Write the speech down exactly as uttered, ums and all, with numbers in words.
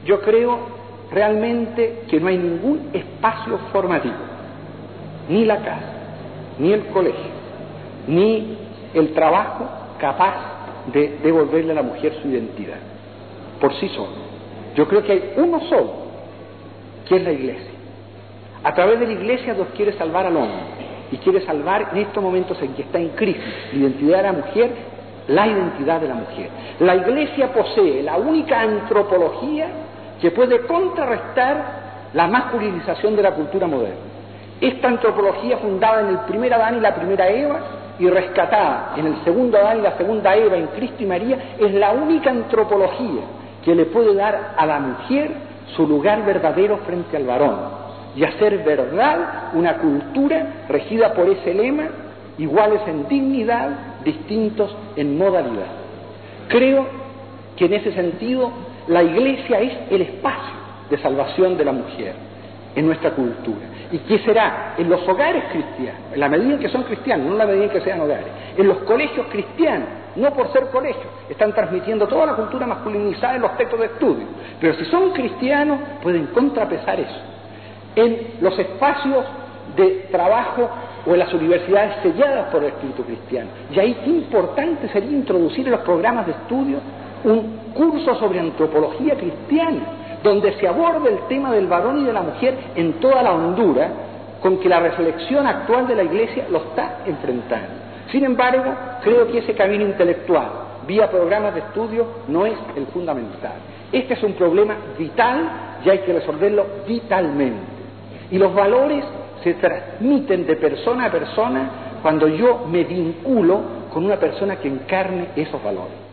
Yo creo realmente que no hay ningún espacio formativo, ni la casa, ni el colegio, ni el trabajo capaz de devolverle a la mujer su identidad, por sí solo. Yo creo que hay uno solo, que es la Iglesia. A través de la Iglesia Dios quiere salvar al hombre, y quiere salvar en estos momentos en que está en crisis la identidad de la mujer, la identidad de la mujer. La Iglesia posee la única antropología que puede contrarrestar la masculinización de la cultura moderna. Esta antropología, fundada en el primer Adán y la primera Eva, y rescatada en el segundo Adán y la segunda Eva, en Cristo y María, es la única antropología que le puede dar a la mujer su lugar verdadero frente al varón, y hacer verdad una cultura regida por ese lema: iguales en dignidad, distintos en modalidad. Creo que en ese sentido la Iglesia es el espacio de salvación de la mujer en nuestra cultura. ¿Y qué será? En los hogares cristianos, en la medida en que son cristianos, no en la medida en que sean hogares. En los colegios cristianos, no por ser colegios, están transmitiendo toda la cultura masculinizada en los textos de estudio, pero si son cristianos pueden contrapesar eso. En los espacios de trabajo o en las universidades selladas por el espíritu cristiano. Y ahí qué importante sería introducir en los programas de estudio un curso sobre antropología cristiana, donde se aborde el tema del varón y de la mujer en toda la hondura con que la reflexión actual de la Iglesia lo está enfrentando. Sin embargo, creo que ese camino intelectual, vía programas de estudio, no es el fundamental. Este es un problema vital y hay que resolverlo vitalmente. Y los valores se transmiten de persona a persona cuando yo me vinculo con una persona que encarne esos valores.